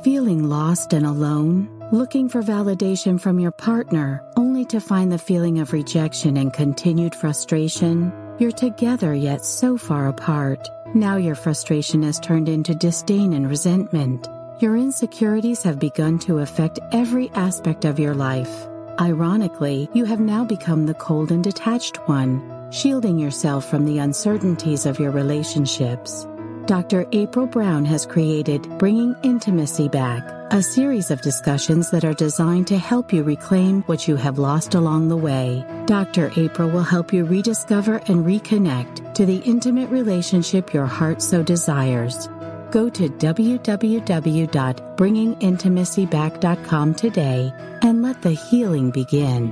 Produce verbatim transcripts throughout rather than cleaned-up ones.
feeling lost and alone? Looking for validation from your partner, only to find the feeling of rejection and continued frustration? You're together yet so far apart. Now your frustration has turned into disdain and resentment. Your insecurities have begun to affect every aspect of your life. Ironically, you have now become the cold and detached one, shielding yourself from the uncertainties of your relationships. Doctor April Brown has created Bringing Intimacy Back, a series of discussions that are designed to help you reclaim what you have lost along the way. Doctor April will help you rediscover and reconnect to the intimate relationship your heart so desires. Go to w w w dot bringing intimacy back dot com today and let the healing begin.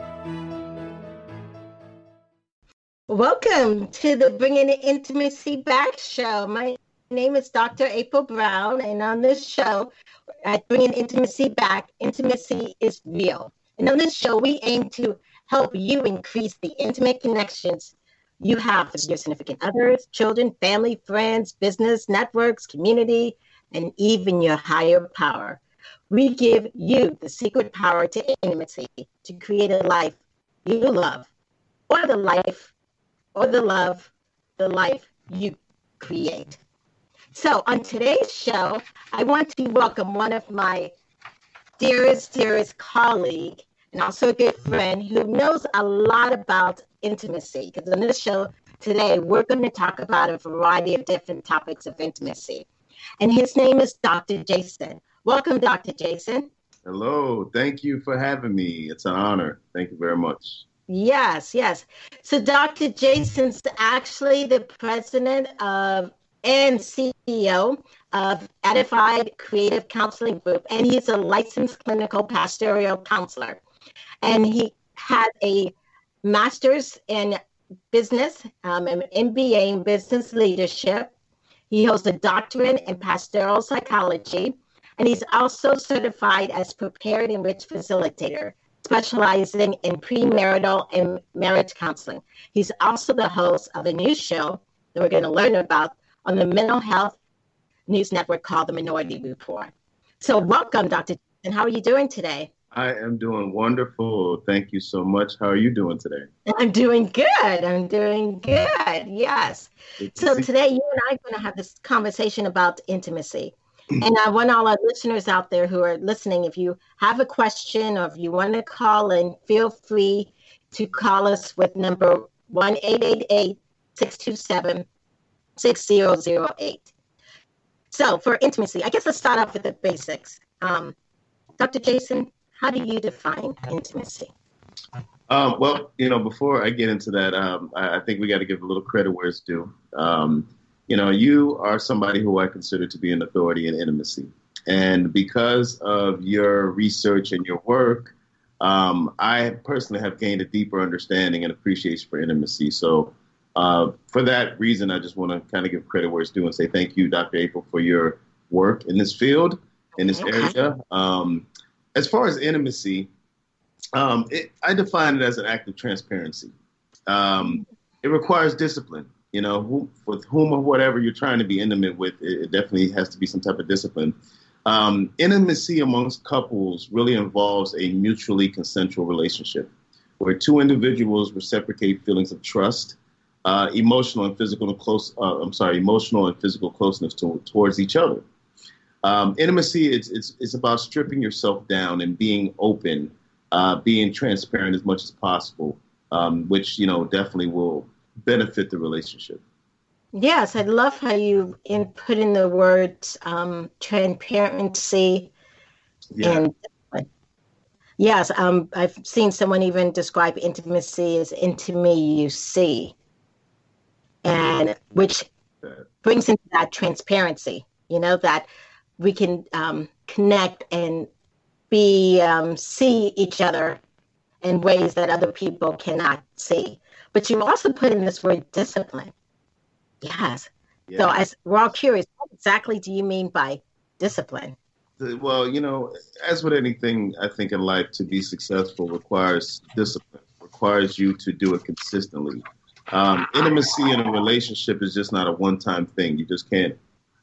Welcome to the Bringing Intimacy Back show. My name is Doctor April Brown, and on this show, at Bringing Intimacy Back, intimacy is real. And on this show, we aim to help you increase the intimate connections you have with your significant others, children, family, friends, business, networks, community, and even your higher power. We give you the secret power to intimacy to create a life you love, or the life or the love, the life you create. So on today's show, I want to welcome one of my dearest, dearest colleague, and also a good friend who knows a lot about intimacy. Because on this show today, we're going to talk about a variety of different topics of intimacy. And his name is Doctor Jason. Welcome, Doctor Jason. Hello. Thank you for having me. It's an honor. Thank you very much. Yes, yes. So Doctor Jason's actually the president of and C E O of Edified Creative Counseling Group, and he's a licensed clinical pastoral counselor. And he had a master's in business, um, an M B A in business leadership. He holds a doctorate in pastoral psychology, and he's also certified as prepared and rich facilitator, specializing in premarital and marriage counseling. He's also the host of a new show that we're going to learn about on the mental health news network called The Minority Report. So welcome, Doctor And how are you doing today? I am doing wonderful. Thank you so much. How are you doing today? I'm doing good. I'm doing good. Yes. So today you and I are going to have this conversation about intimacy. And I want all our listeners out there who are listening, if you have a question or if you want to call in, feel free to call us with number one eight eight eight, six two seven, six zero zero eight. So for intimacy, I guess let's start off with the basics. Um, Doctor Jason, how do you define intimacy? Um, well, you know, before I get into that, um, I, I think we got to give a little credit where it's due. Um, You know, you are somebody who I consider to be an authority in intimacy. And because of your research and your work, um, I personally have gained a deeper understanding and appreciation for intimacy. So uh, for that reason, I just want to kind of give credit where it's due and say thank you, Doctor April, for your work in this field, in this Okay. area. Um, as far as intimacy, um, it, I define it as an act of transparency. Um, it requires discipline. You know, who, with whom or whatever you're trying to be intimate with, it, it definitely has to be some type of discipline. Um, intimacy amongst couples really involves a mutually consensual relationship where two individuals reciprocate feelings of trust, uh, emotional and physical close. Uh, I'm sorry, emotional and physical closeness to, towards each other. Um, intimacy it's, it's it's about stripping yourself down and being open, uh, being transparent as much as possible, um, which you know definitely will benefit the relationship. Yes, I love how you in, put in the words um, transparency. Yeah. And yes, um, I've seen someone even describe intimacy as into me you see, and which brings into that transparency, you know, that we can um, connect and be um, see each other in ways that other people cannot see. But you also put in this word discipline. Yes. Yeah. So as we're all curious, what exactly do you mean by discipline? Well, you know, as with anything, I think in life, to be successful requires discipline, requires you to do it consistently. Um, intimacy in a relationship is just not a one-time thing. You just can't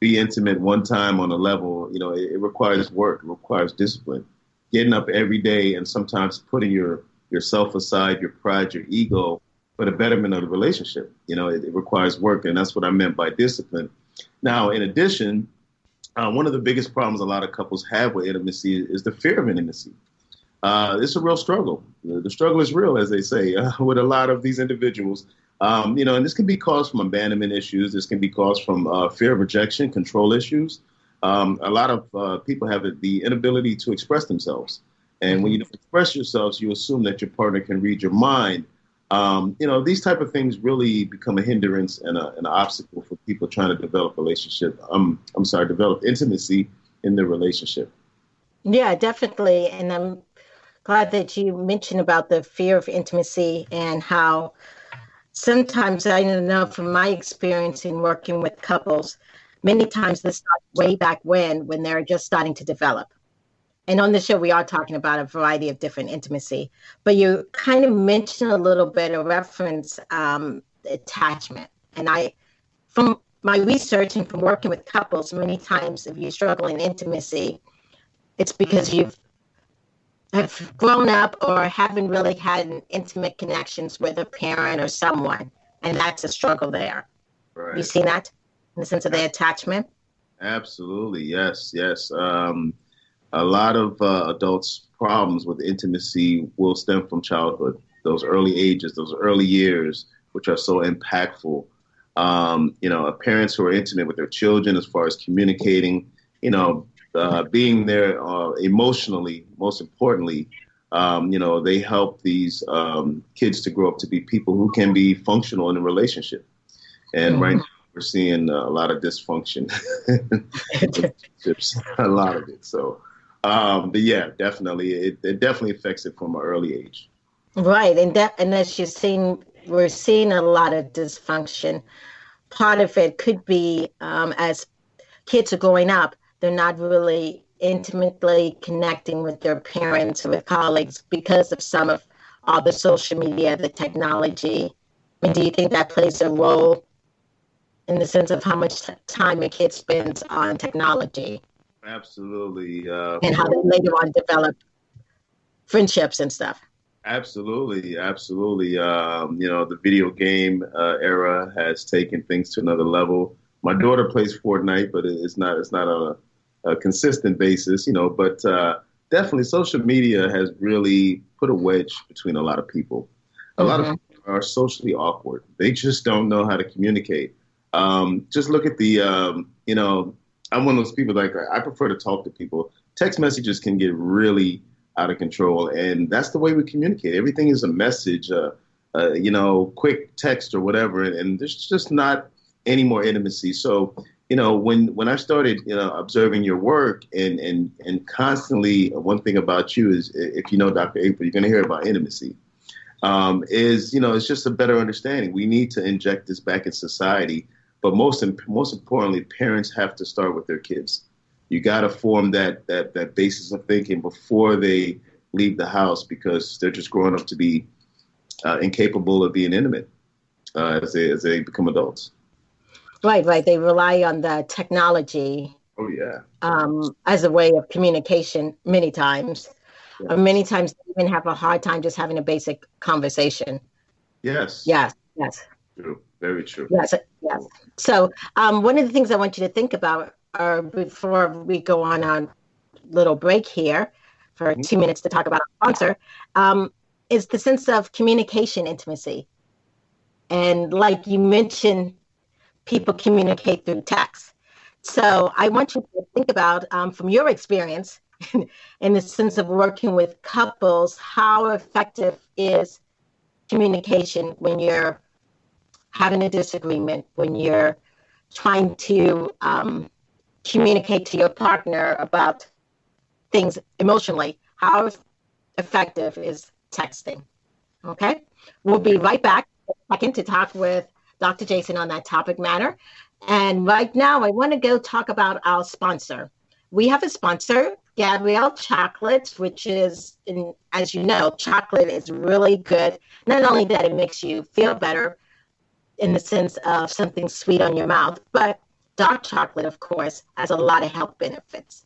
be intimate one time on a level, you know, it, it requires work, it requires discipline. Getting up every day and sometimes putting your yourself aside, your pride, your ego, for the betterment of the relationship. You know, it, it requires work, and that's what I meant by discipline. Now, in addition, uh, one of the biggest problems a lot of couples have with intimacy is the fear of intimacy. Uh, it's a real struggle. The struggle is real, as they say, uh, with a lot of these individuals. Um, you know, and this can be caused from abandonment issues. This can be caused from uh, fear of rejection, control issues. Um, a lot of uh, people have the inability to express themselves. And when you don't express yourselves, you assume that your partner can read your mind. Um, you know, these type of things really become a hindrance and a, an obstacle for people trying to develop relationship. Um, I'm sorry, develop intimacy in their relationship. Yeah, definitely. And I'm glad that you mentioned about the fear of intimacy and how sometimes I know from my experience in working with couples, many times this starts way back when, when they're just starting to develop. And on the show, we are talking about a variety of different intimacy, but you kind of mentioned a little bit of reference um, attachment. And I, from my research and from working with couples, many times if you struggle in intimacy, it's because you've have grown up or haven't really had an intimate connections with a parent or someone, and that's a struggle there. Right. You see that in the sense of the attachment? Absolutely, yes, yes. Um, a lot of uh, adults' problems with intimacy will stem from childhood, those early ages, those early years, which are so impactful. Um, you know, parents who are intimate with their children as far as communicating, you know, uh, being there uh, emotionally, most importantly, um, you know, they help these um, kids to grow up to be people who can be functional in a relationship. And mm-hmm. right now we're seeing a lot of dysfunction, a lot of it. So, um, but yeah, definitely, it, it definitely affects it from an early age. Right, and that, and as you're seeing, we're seeing a lot of dysfunction. Part of it could be um, as kids are growing up, they're not really intimately connecting with their parents or with colleagues because of some of all the social media, the technology. I mean, do you think that plays a role in the sense of how much t- time a kid spends on technology? Absolutely. Uh, and how they later on develop friendships and stuff. Absolutely. Absolutely. Um, you know, the video game uh, era has taken things to another level. My daughter plays Fortnite, but it's not it's not a, a consistent basis, you know, but uh, definitely social media has really put a wedge between a lot of people. A mm-hmm. lot of people are socially awkward. They just don't know how to communicate. Um, just look at the, um, you know, I'm one of those people like I prefer to talk to people. Text messages can get really out of control, and that's the way we communicate. Everything is a message, uh, uh, you know, quick text or whatever, and, and there's just not any more intimacy. So, you know, when when I started, you know, observing your work and and and constantly, one thing about you is, if you know Doctor April, you're going to hear about intimacy. Um, is you know, it's just a better understanding. We need to inject this back in society. But most most importantly, parents have to start with their kids. You got to form that that that basis of thinking before they leave the house, because they're just growing up to be uh, incapable of being intimate uh, as they as they become adults. Right, right. They rely on the technology. Oh yeah. Um, as a way of communication, many times. Yeah. Or many times they even have a hard time just having a basic conversation. Yes. Yes. Yes. True. Very true. Yes, yes. So um, one of the things I want you to think about uh, before we go on a little break here for mm-hmm. two minutes to talk about our sponsor um, is the sense of communication intimacy. And like you mentioned, people communicate through text. So I want you to think about, um, from your experience, in the sense of working with couples, how effective is communication when you're having a disagreement, when you're trying to um, communicate to your partner about things emotionally. How effective is texting? Okay, we'll be right back second to talk with Doctor Jason on that topic matter. And right now, I want to go talk about our sponsor. We have a sponsor, Gabrielle Chocolate, which is, in, as you know, chocolate is really good. Not only that it makes you feel better, in the sense of something sweet on your mouth, but dark chocolate, of course, has a lot of health benefits.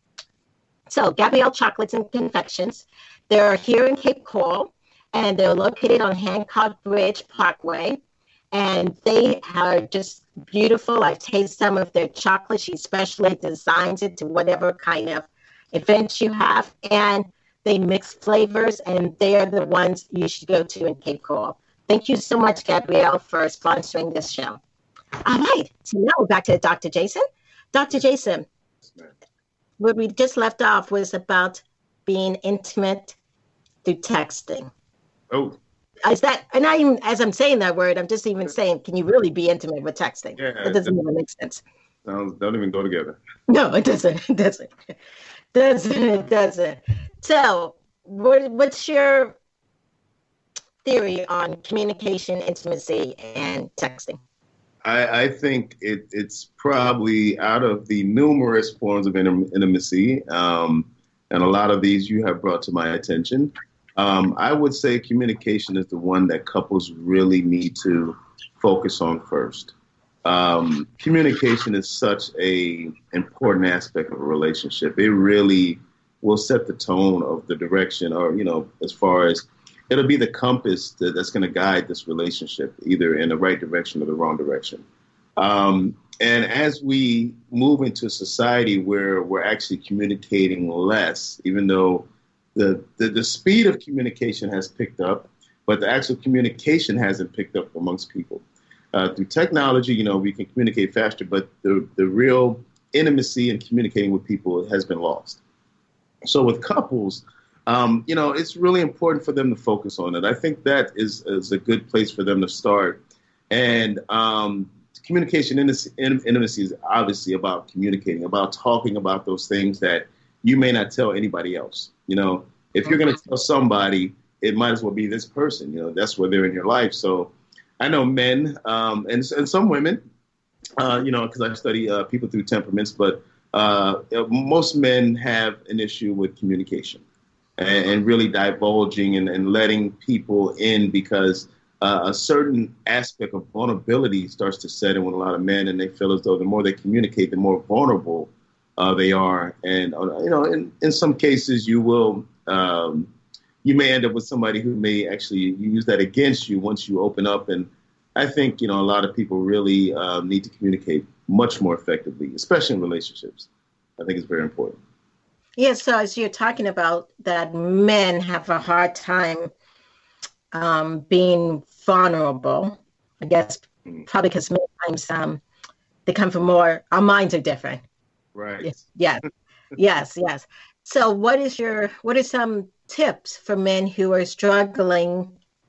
So Gabrielle Chocolates and Confections, they're here in Cape Coral, and they're located on Hancock Bridge Parkway. And they are just beautiful. I've tasted some of their chocolate. She specially designs it to whatever kind of event you have. And they mix flavors, and they are the ones you should go to in Cape Coral. Thank you so much, Gabrielle, for sponsoring this show. All right. So now we're back to Doctor Jason. Doctor Jason, where we just left off was about being intimate through texting. Oh. Is that, and I even, as I'm saying that word, I'm just even saying, can you really be intimate with texting? Yeah, it doesn't even make sense. Sounds, don't even go together. No, it doesn't. It doesn't. It doesn't. It doesn't. So, what, what's your theory on communication, intimacy, and texting? I, I think it, it's probably out of the numerous forms of intim- intimacy, um, and a lot of these you have brought to my attention. Um, I would say communication is the one that couples really need to focus on first. Um, communication is such a important aspect of a relationship. It really will set the tone of the direction, or, you know, as far as it'll be the compass that, that's going to guide this relationship, either in the right direction or the wrong direction. Um, and as we move into a society where we're actually communicating less, even though The, the the speed of communication has picked up, but the actual communication hasn't picked up amongst people. Uh, through technology, you know, we can communicate faster, but the, the real intimacy in communicating with people has been lost. So with couples, um, you know, it's really important for them to focus on it. I think that is, is a good place for them to start. And um, communication intimacy is obviously about communicating, about talking about those things that you may not tell anybody else. You know, if you're going to tell somebody, it might as well be this person. You know, that's where they're in your life. So I know men um, and, and some women, uh, you know, because I study uh, people through temperaments, but uh, most men have an issue with communication and, and really divulging and, and letting people in, because uh, a certain aspect of vulnerability starts to set in with a lot of men, and they feel as though the more they communicate, the more vulnerable Uh, they are. And, uh, you know, in, in some cases you will, um, you may end up with somebody who may actually use that against you once you open up. And I think, you know, a lot of people really uh, need to communicate much more effectively, especially in relationships. I think it's very important. Yeah. So as you're talking about that, men have a hard time um, being vulnerable, I guess, mm. probably because many times um, they come from more, our minds are different. Right. Yes, yes, yes, yes. So what is your, what are some tips for men who are struggling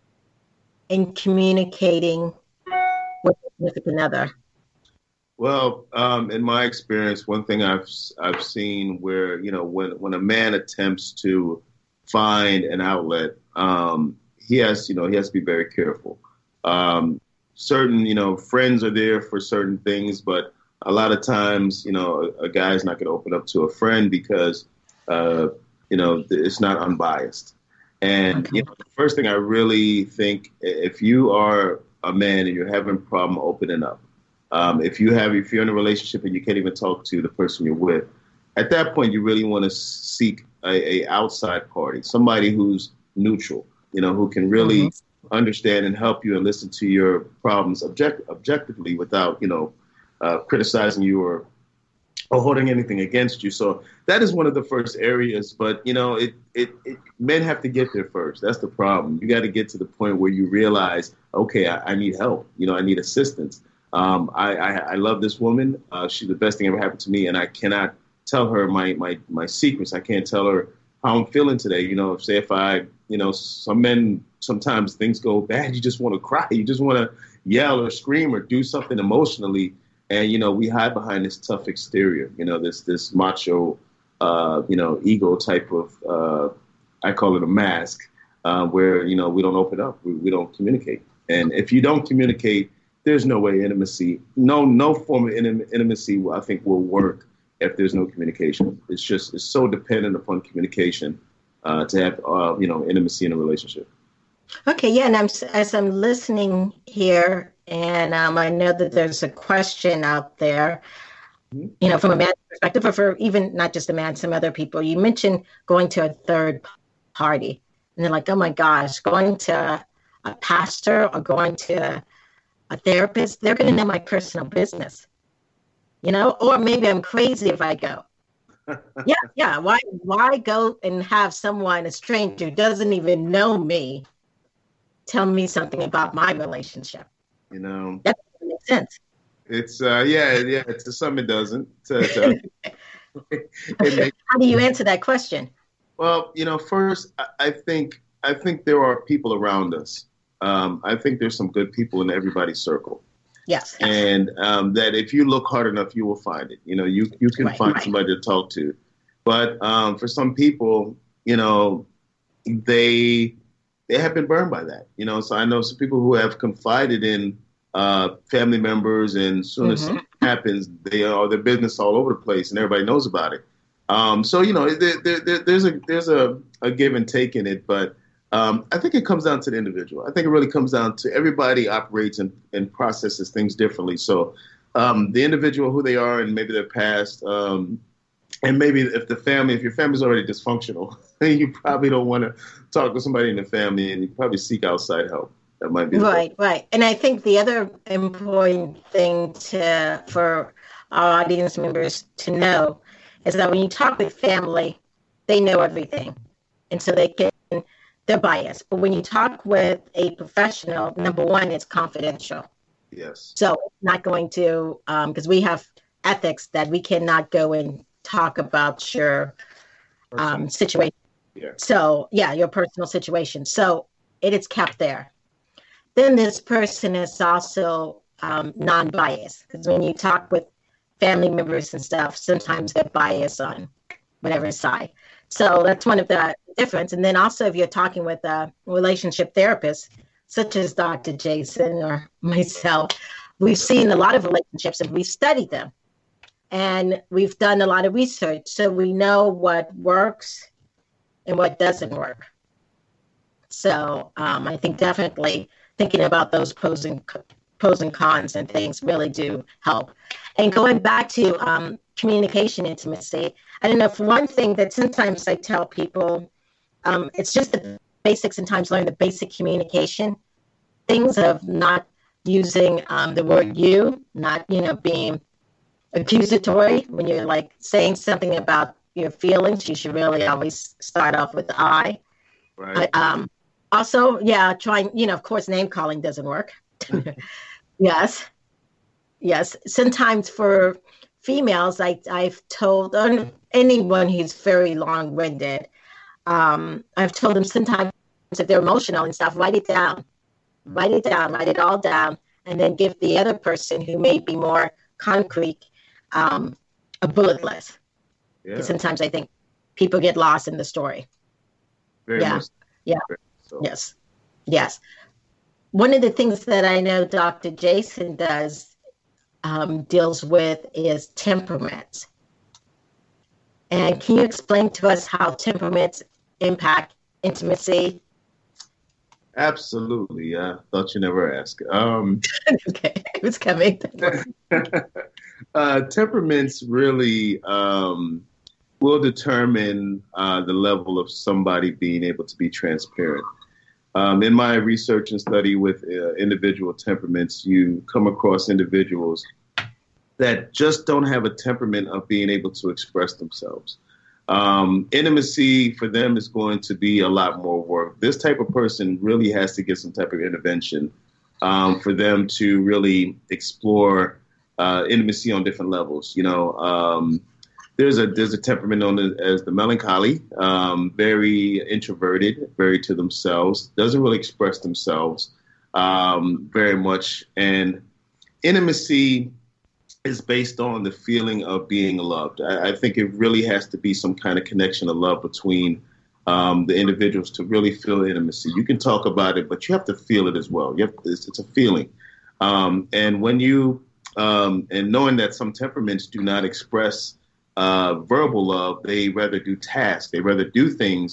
in communicating with a significant other? Well, um, in my experience, one thing I've I've seen where, you know, when, when a man attempts to find an outlet, um, he has, you know, he has to be very careful. Um, certain, you know, friends are there for certain things, but a lot of times, you know, a, a guy's not going to open up to a friend because, uh, you know, it's not unbiased. And okay. you know, the first thing I really think, if you are a man and you're having a problem opening up, um, if you have, if you're in a relationship and you can't even talk to the person you're with, at that point, you really want to seek a, a outside party, somebody who's neutral, you know, who can really mm-hmm. understand and help you and listen to your problems object, objectively without, you know, Uh, criticizing you or or holding anything against you. So that is one of the first areas. But, you know, it, it, it men have to get there first. That's the problem. You got to get to the point where you realize, okay, I, I need help. You know, I need assistance. Um, I, I, I love this woman. Uh, she's the best thing ever happened to me. And I cannot tell her my, my, my secrets. I can't tell her how I'm feeling today. You know, if say if I, you know, some men, sometimes things go bad. You just want to cry. You just want to yell or scream or do something emotionally. And, you know, we hide behind this tough exterior, you know, this this macho, uh, you know, ego type of, uh, I call it a mask, uh, where, you know, we don't open up. We, we don't communicate. And if you don't communicate, there's no way intimacy, no no form of intim- intimacy, I think, will work if there's no communication. It's just, it's so dependent upon communication uh, to have, uh, you know, intimacy in a relationship. Okay, yeah, and I'm as I'm listening here, And um, I know that there's a question out there, you know, from a man's perspective, or for even not just a man, some other people. You mentioned going to a third party, and they're like, oh my gosh, going to a pastor or going to a therapist, they're going to know my personal business, you know, or maybe I'm crazy if I go. yeah, yeah. Why, why go and have someone, a stranger who doesn't even know me, tell me something about my relationship? You know, that doesn't make sense. It's uh, yeah, yeah. To some, it doesn't. To, to, it makes, How do you answer that question? Well, you know, first, I, I think I think there are people around us. Um, I think there's some good people in everybody's circle. Yes. And um, that if you look hard enough, you will find it. You know, you you can right, find right. somebody to talk to. But um, for some people, you know, they they have been burned by that. You know, so I know some people who have confided in uh, family members, and as soon mm-hmm. as something happens, they are their business all over the place, and everybody knows about it. Um, so you know, there, there, there, there's a there's a, a give and take in it, but. Um, I think it comes down to the individual. I think it really comes down to everybody operates and, and processes things differently. So um, the individual, who they are, and maybe their past, um, and maybe if the family, if your family's already dysfunctional, you probably don't want to talk to somebody in the family, and you probably seek outside help. That might be right, right. And I think the other important thing to for our audience members to know is that when you talk with family, they know everything, and so they can. They're biased. But when you talk with a professional, number one, it's confidential. Yes. So it's not going to, because um, we have ethics that we cannot go and talk about your um, situation. Yeah. So, yeah, your personal situation. So it is kept there. Then this person is also um, non-biased. Because when you talk with family members and stuff, sometimes they're biased on whatever side. So that's one of the difference. And then also if you're talking with a relationship therapist, such as Doctor Jason or myself, we've seen a lot of relationships and we've studied them. And we've done a lot of research. So we know what works and what doesn't work. So um, I think definitely thinking about those pros and, pros and cons and things really do help. And going back to um, communication intimacy, I don't know, for one thing that sometimes I tell people, um, it's just the basics, sometimes learn the basic communication things of not using um, the word you, not, you know, being accusatory. When you're like saying something about your feelings, you should really always start off with I. Right. I um, also, yeah, trying, you know, of course, name calling doesn't work. Yes. Yes. Sometimes for females, I, I've told um, anyone who's very long-winded, um, I've told them sometimes if they're emotional and stuff, write it down. Write it down, write it all down, and then give the other person who may be more concrete um, a bullet list. Yeah. Sometimes I think people get lost in the story. Very yeah. much. Yeah. Very so. Yes. Yes. One of the things that I know Doctor Jason does um, deals with is temperaments. And can you explain to us how temperaments impact intimacy? Absolutely. I thought you never asked. Um, okay, it was coming. uh, temperaments really um, will determine uh, the level of somebody being able to be transparent. Um, in my research and study with uh, individual temperaments, you come across individuals that just don't have a temperament of being able to express themselves. Um, intimacy for them is going to be a lot more work. This type of person really has to get some type of intervention um, for them to really explore uh, intimacy on different levels. You know, um, there's a there's a temperament known as the melancholy, um, very introverted, very to themselves, doesn't really express themselves um, very much, and intimacy is based on the feeling of being loved. I, I think it really has to be some kind of connection of love between um, the individuals to really feel intimacy. You can talk about it, but you have to feel it as well. You have to, it's, it's a feeling. Um, and when you, um, and knowing that some temperaments do not express uh, verbal love, they rather do tasks. They rather do things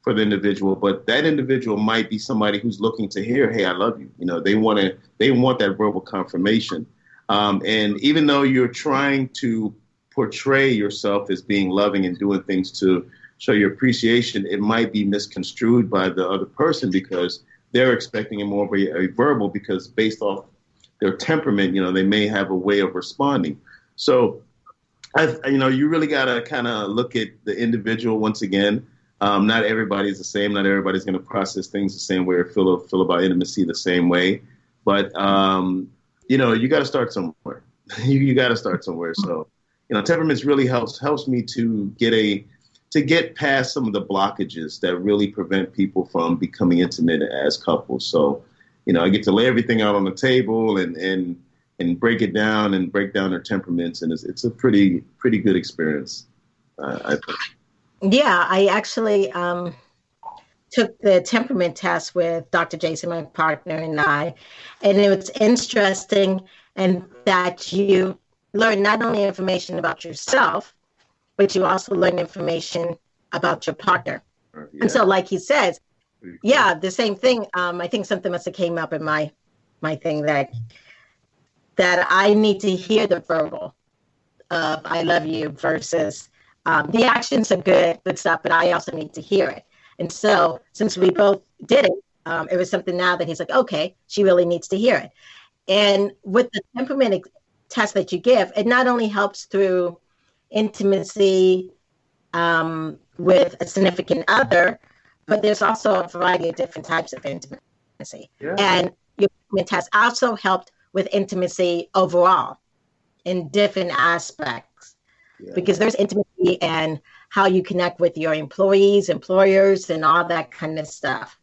for the individual, but that individual might be somebody who's looking to hear, "Hey, I love you." You know, they want to, they want that verbal confirmation. Um, and even though you're trying to portray yourself as being loving and doing things to show your appreciation, it might be misconstrued by the other person because they're expecting it more of a, a verbal, because based off their temperament, you know, they may have a way of responding. So, I, you know, you really got to kind of look at the individual once again. Um, not everybody's the same. Not everybody's going to process things the same way or feel, feel about intimacy the same way. But, um, you know, you got to start somewhere. you you got to start somewhere. So, you know, temperaments really helps helps me to get a to get past some of the blockages that really prevent people from becoming intimate as couples. So, you know, I get to lay everything out on the table and and and break it down and break down their temperaments, and it's it's a pretty pretty good experience, uh, I think. Yeah, I actually um, took the temperament test with Doctor Jason, my partner, and I, and it was interesting, and that you learn not only information about yourself, but you also learn information about your partner. Uh, yeah. And so, like he says, yeah, the same thing. Um, I think something must have came up in my my thing that that I need to hear the verbal of "I love you" versus um, the actions are good, good stuff, but I also need to hear it. And so, since we both did it, um, it was something now that he's like, okay, she really needs to hear it. And with the temperament ex- test that you give, it not only helps through intimacy um, with a significant other, but there's also a variety of different types of intimacy. Yeah. And your temperament test also helped with intimacy overall in different aspects, yeah. because there's intimacy and how you connect with your employees, employers, and all that kind of stuff.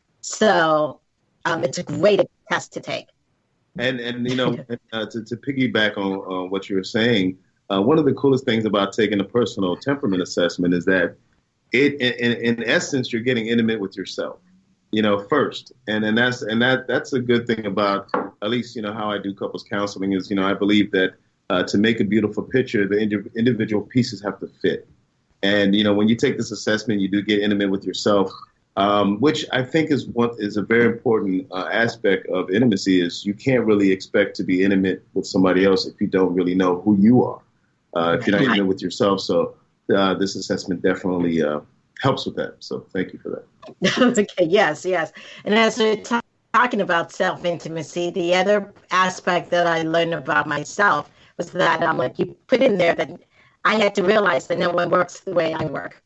So um, it's a great test to take. And, and you know, uh, to, to piggyback on uh, what you were saying, uh, one of the coolest things about taking a personal temperament assessment is that it, in, in essence, you're getting intimate with yourself, you know, first. And and that's and that that's a good thing about, at least, you know, how I do couples counseling is, you know, I believe that uh, to make a beautiful picture, the indi- individual pieces have to fit. And, you know, when you take this assessment, you do get intimate with yourself, um, which I think is what is a very important uh, aspect of intimacy is you can't really expect to be intimate with somebody else if you don't really know who you are, uh, if you're not intimate with yourself. So uh, this assessment definitely uh, helps with that. So thank you for that. Okay. Yes. Yes. And as we're t- talking about self-intimacy, the other aspect that I learned about myself was that um, like you put in there that I had to realize that no one works the way I work,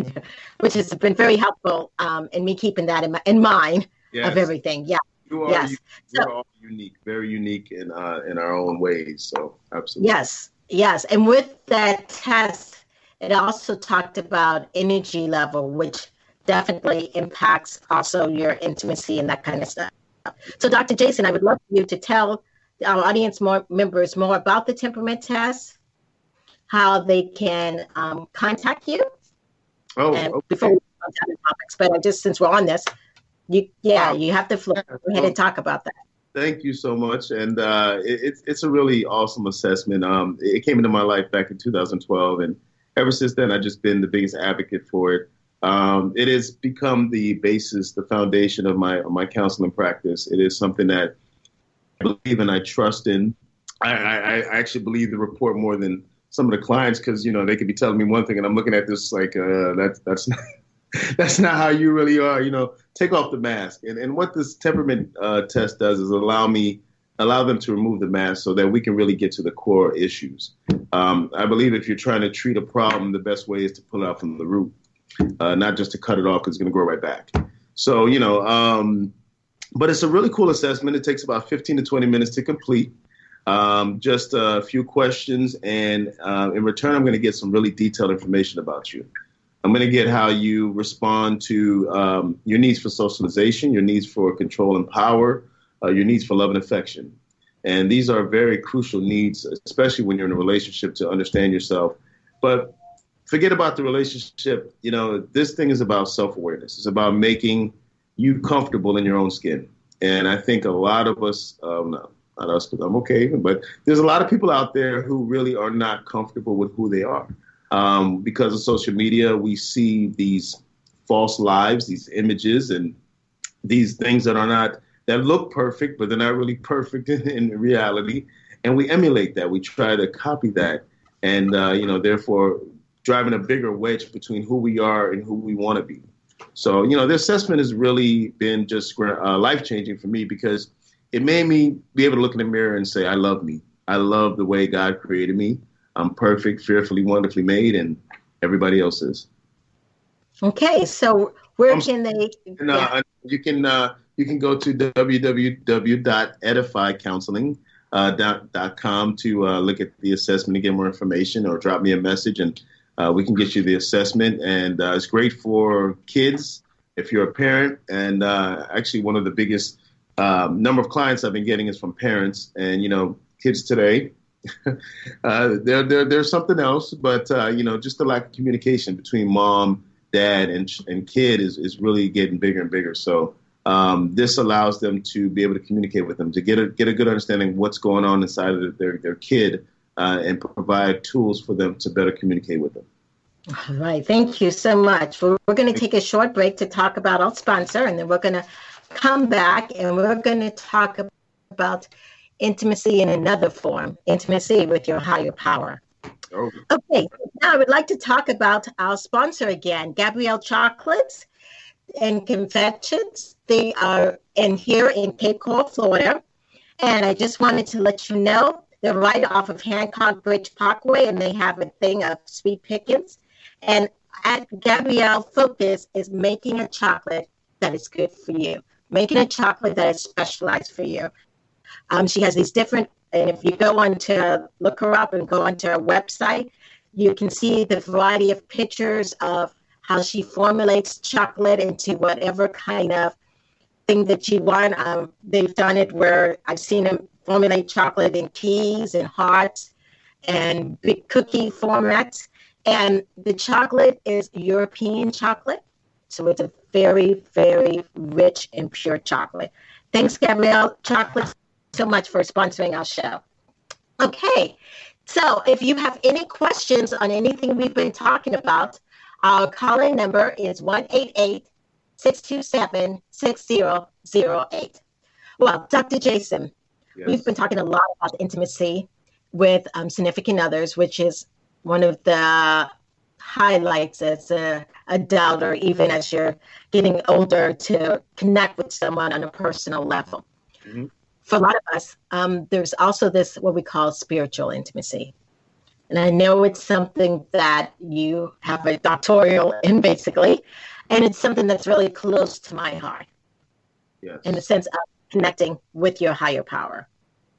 which has been very helpful um, in me keeping that in, my, in mind yes. of everything. Yeah. You are, yes. you, you're so, all unique, very unique in uh, in our own ways. So absolutely. Yes. Yes. And with that test, it also talked about energy level, which definitely impacts also your intimacy and that kind of stuff. So Doctor Jason, I would love for you to tell our audience more members more about the temperament test, how they can um, contact you. Oh, and okay. Before we go on to other topics, but I just since we're on this, you yeah, you have the floor. Go ahead and talk about that. Thank you so much, and uh, it, it's it's a really awesome assessment. Um, it came into my life back in two thousand twelve, and ever since then, I've just been the biggest advocate for it. Um, it has become the basis, the foundation of my of my counseling practice. It is something that I believe and I trust in. I, I, I actually believe the report more than some of the clients, because, you know, they could be telling me one thing and I'm looking at this like, uh, that's, that's not, that's not how you really are, you know, take off the mask. And and what this temperament uh, test does is allow me, allow them to remove the mask so that we can really get to the core issues. Um, I believe if you're trying to treat a problem, the best way is to pull it out from the root, uh, not just to cut it off because it's going to grow right back. So, you know, um, but it's a really cool assessment. It takes about fifteen to twenty minutes to complete. Um, just a few questions, and uh, in return, I'm going to get some really detailed information about you. I'm going to get how you respond to um, your needs for socialization, your needs for control and power, uh, your needs for love and affection. And these are very crucial needs, especially when you're in a relationship, to understand yourself. But forget about the relationship. You know, this thing is about self-awareness. It's about making you comfortable in your own skin. And I think a lot of us, um, not us, because I'm okay, but there's a lot of people out there who really are not comfortable with who they are. Um, because of social media, we see these false lives, these images, and these things that are not, that look perfect, but they're not really perfect in, in reality. And we emulate that. We try to copy that. And, uh, you know, therefore driving a bigger wedge between who we are and who we want to be. So, you know, the assessment has really been just uh, life-changing for me, because it made me be able to look in the mirror and say, I love me. I love the way God created me. I'm perfect, fearfully, wonderfully made, and everybody else is. Okay, so where um, can they? And, uh, yeah. You can uh, you can go to w w w dot edify counseling dot com to uh, look at the assessment and get more information, or drop me a message, and uh, we can get you the assessment. And uh, it's great for kids if you're a parent. And uh, actually, one of the biggest um, number of clients I've been getting is from parents. And you know, kids today, uh, they're, they're, there's something else, but uh, you know, just the lack of communication between mom, dad, and and kid is, is really getting bigger and bigger. So um, this allows them to be able to communicate with them, to get a get a good understanding of what's going on inside of their their kid, uh, and provide tools for them to better communicate with them. All right, thank you so much. We're, we're going to take a short break to talk about our sponsor, and then we're going to come back and we're going to talk about intimacy in another form, intimacy with your higher power. Okay, now I would like to talk about our sponsor again, Gabrielle Chocolates and Confections. They are in here in Cape Coral, Florida. And I just wanted to let you know, they're right off of Hancock Bridge Parkway, and they have a thing of sweet pickings. And at Gabrielle, focus is making a chocolate that is good for you, making a chocolate that is specialized for you. Um, she has these different, and if you go on to look her up and go onto her website, you can see the variety of pictures of how she formulates chocolate into whatever kind of thing that you want. Um, they've done it where I've seen them formulate chocolate in keys and hearts and big cookie formats. And the chocolate is European chocolate. So it's a very, very rich and pure chocolate. Thanks, Gabrielle Chocolates, so much for sponsoring our show. Okay, so if you have any questions on anything we've been talking about, our call-in number is one eight eight, six two seven, six zero zero eight. Well, Doctor Jason, yes. We've been talking a lot about intimacy with um, significant others, which is one of the highlights as a adult, or even as you're getting older, to connect with someone on a personal level. Mm-hmm. For a lot of us, um, there's also this, what we call spiritual intimacy. And I know it's something that you have a doctoral in, basically, and it's something that's really close to my heart. Yes. In the sense of connecting with your higher power.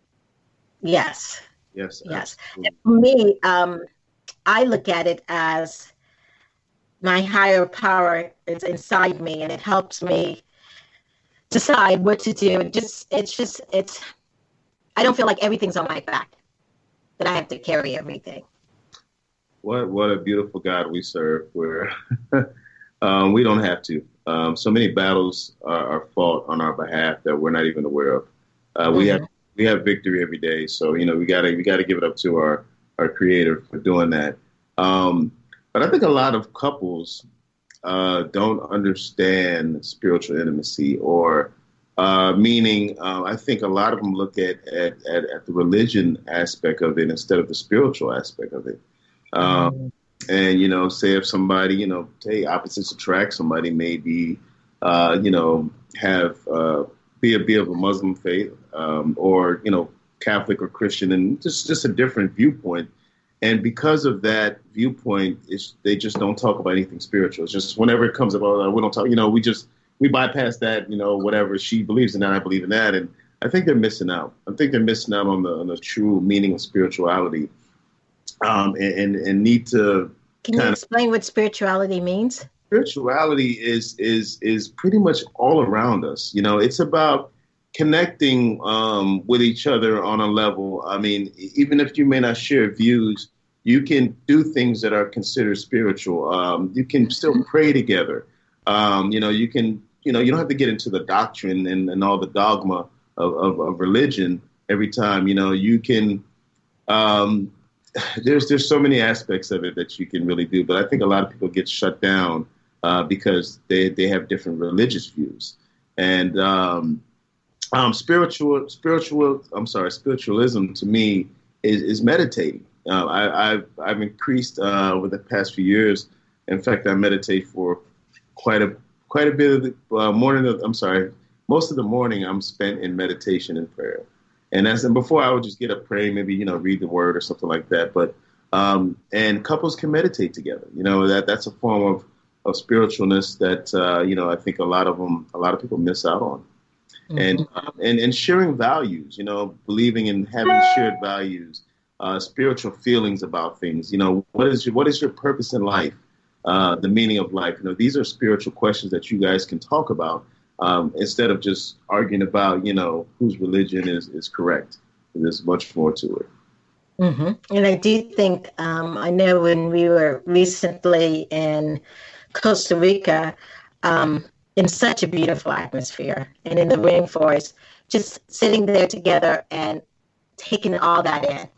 Yes. Yes. Yes. And for me, um, I look at it as my higher power is inside me, and it helps me decide what to do. It just, it's just, it's, I don't feel like everything's on my back, that I have to carry everything. What, what a beautiful God we serve, where um, we don't have to. Um, so many battles are, are fought on our behalf that we're not even aware of. Uh, mm-hmm. We have, we have victory every day. So, you know, we gotta, we gotta give it up to our, our Creator for doing that. Um, but I think a lot of couples uh, don't understand spiritual intimacy, or uh, meaning uh, I think a lot of them look at, at, at, at the religion aspect of it instead of the spiritual aspect of it. Um, mm-hmm. And, you know, say if somebody, you know, say opposites attract, somebody may be, uh, you know, have uh, be a be of a Muslim faith, um, or, you know, Catholic or Christian, and just, just a different viewpoint. And because of that viewpoint, it's, they just don't talk about anything spiritual. It's just whenever it comes about, uh, we don't talk, you know, we just, we bypass that, you know, whatever she believes in that, I believe in that. And I think they're missing out. I think they're missing out on the, on the true meaning of spirituality, um, and, and, and need to. Can you explain what spirituality means? Spirituality is, is, is pretty much all around us. You know, it's about connecting um, with each other on a level. I mean, even if you may not share views, you can do things that are considered spiritual. Um, you can still pray together. Um, you know, you can, you know, you don't have to get into the doctrine and, and all the dogma of, of, of religion every time. You know, you can, um, there's, there's so many aspects of it that you can really do. But I think a lot of people get shut down uh, because they, they have different religious views. And um, um, spiritual, spiritual, I'm sorry, spiritualism to me is, is meditating. Uh, I, I've, I've increased uh, over the past few years. In fact, I meditate for quite a quite a bit of the uh, morning. Of, I'm sorry, most of the morning I'm spent in meditation and prayer. And as and before, I would just get up, pray, maybe you know, read the word or something like that. But um, and couples can meditate together. You know, that that's a form of of spiritualness that uh, you know I think a lot of them, a lot of people miss out on. Mm-hmm. And um, and and sharing values. You know, believing in having shared values. Uh, spiritual feelings about things. You know, what is your, what is your purpose in life? Uh, the meaning of life. You know, these are spiritual questions that you guys can talk about um, instead of just arguing about, you know, whose religion is, is correct. There's much more to it. Mm-hmm. And I do think, um, I know when we were recently in Costa Rica, um, in such a beautiful atmosphere and in the rainforest, just sitting there together and taking all that in.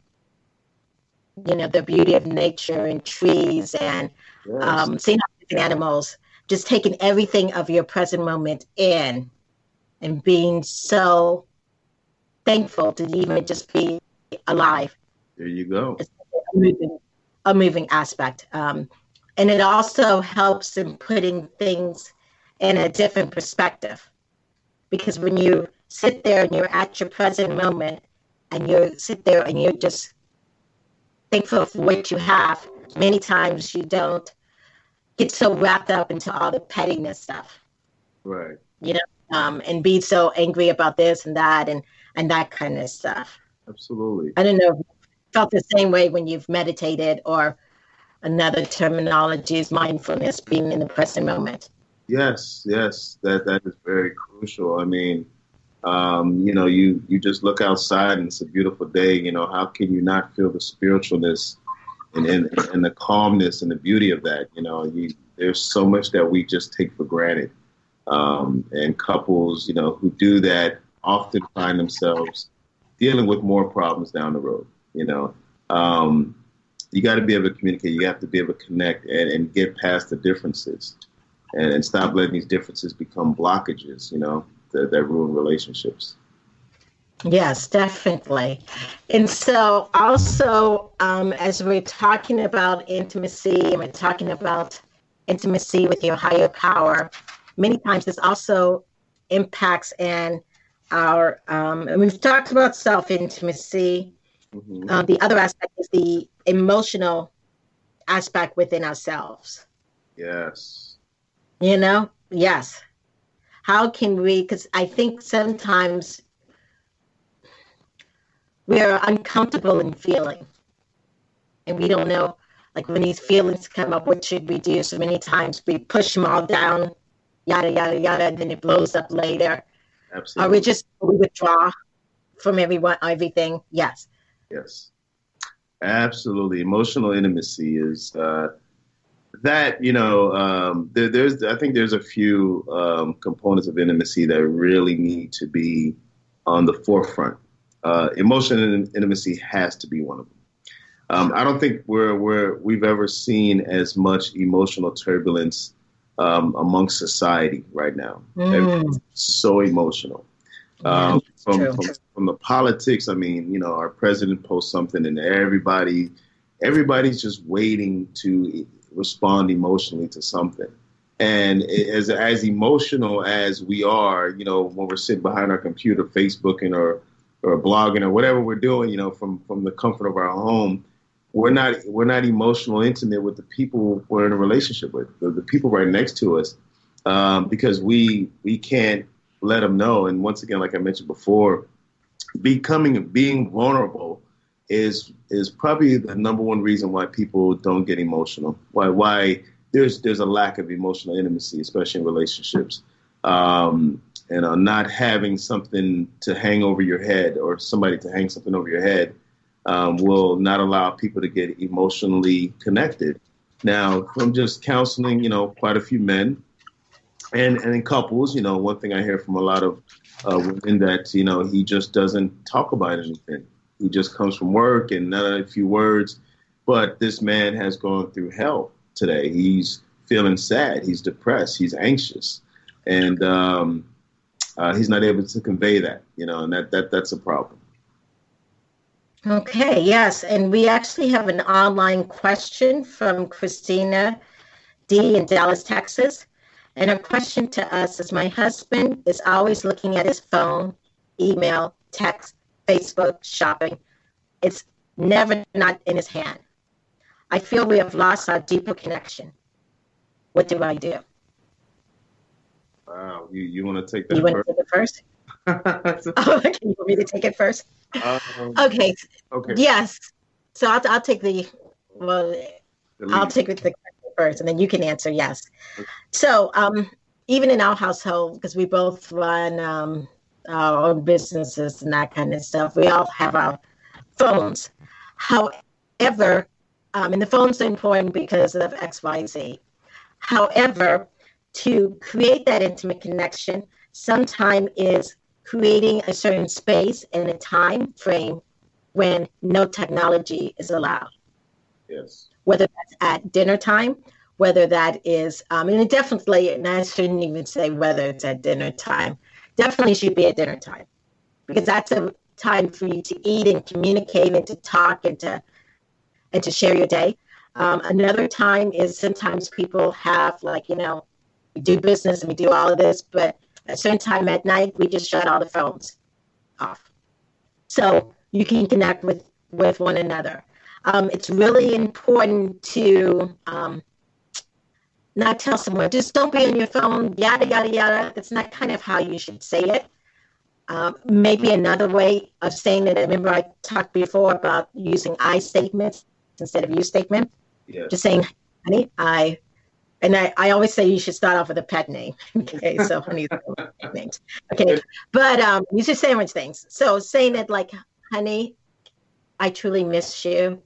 You know, the beauty of nature and trees and yes. um, seeing animals, just taking everything of your present moment in and being so thankful to even just be alive. There you go. It's a moving, a moving aspect. Um, and it also helps in putting things in a different perspective. Because when you sit there and you're at your present moment and you sit there and you're just thankful for what you have, many times you don't get so wrapped up into all the pettiness stuff. Right. You know, um, and be so angry about this and that and, and that kind of stuff. Absolutely. I don't know if you felt the same way when you've meditated, or another terminology is mindfulness, being in the present moment. Yes, yes, that that is very crucial. I mean, Um, you know, you, you just look outside and it's a beautiful day. You know, how can you not feel the spiritualness and, and, and the calmness and the beauty of that? You know, you, there's so much that we just take for granted. Um, and couples, you know, who do that often find themselves dealing with more problems down the road. You know, um, you got to be able to communicate. You have to be able to connect and, and get past the differences and, and stop letting these differences become blockages, you know. That, that ruin relationships. Yes, definitely. And so also, um, as we're talking about intimacy and we're talking about intimacy with your higher power, many times this also impacts in our, um, and we've talked about self-intimacy. Mm-hmm. Um, the other aspect is the emotional aspect within ourselves. Yes. You know, yes. How can we, because I think sometimes we're uncomfortable in feeling and we don't know, like when these feelings come up, what should we do? So many times we push them all down, yada, yada, yada, and then it blows up later. Absolutely. Or we just we withdraw from everyone, everything. Yes. Yes, absolutely. Emotional intimacy is uh, that, you know, um, there, there's, I think there's a few um, components of intimacy that really need to be on the forefront. Uh, emotional intimacy has to be one of them. Um, I don't think we're, we're, we've ever seen as much emotional turbulence um, amongst society right now. Mm. So emotional. Um, yeah, from, from from the politics, I mean, you know, our president posts something and everybody, everybody's just waiting to respond emotionally to something. And as as emotional as we are, you know, when we're sitting behind our computer, Facebooking or or blogging or whatever we're doing, you know, from from the comfort of our home, we're not we're not emotional intimate with the people we're in a relationship with, the, the people right next to us, um, because we we can't let them know. And once again, like I mentioned before, becoming being vulnerable is is probably the number one reason why people don't get emotional. Why why there's there's a lack of emotional intimacy, especially in relationships. Um, and uh, not having something to hang over your head or somebody to hang something over your head um, will not allow people to get emotionally connected. Now, from just counseling, you know, quite a few men and, and in couples, you know, one thing I hear from a lot of uh, women that, you know, he just doesn't talk about anything. He just comes from work and not a few words. But this man has gone through hell today. He's feeling sad, he's depressed, he's anxious, and um, uh, he's not able to convey that, you know, and that, that that's a problem. Okay, yes, and we actually have an online question from Christina D in Dallas, Texas. And her question to us is, my husband is always looking at his phone, email, text, Facebook, shopping. It's never not in his hand. I feel we have lost our deeper connection. What do I do? Wow, you, you want to take that you first? You want to take it first? Oh, okay, you want me to take it first? Um, okay. Okay. Yes. So I'll, I'll take the, well, I'll take the question first, and then you can answer yes. Okay. So um, even in our household, because we both run um, our own businesses and that kind of stuff, we all have our phones. However, um, and the phones are important because of X, Y, Z. However, to create that intimate connection, sometimes is creating a certain space and a time frame when no technology is allowed. Yes. Whether that's at dinner time, whether that is, um, and it definitely, and I shouldn't even say whether it's at dinner time, definitely should be at dinner time, because that's a time for you to eat and communicate and to talk and to and to share your day. Um, another time is sometimes people have, like, you know, we do business and we do all of this, but at a certain time at night, we just shut all the phones off. So you can connect with, with one another. Um, it's really important to um, not tell someone, just don't be on your phone, yada, yada, yada. That's not kind of how you should say it. Um, maybe another way of saying it, remember I talked before about using I statements instead of you statement. Yes. Just saying, honey, I, and I, I always say you should start off with a pet name. Okay, so honey, names. Okay, but um, you should say much things. So saying it like, honey, I truly miss you.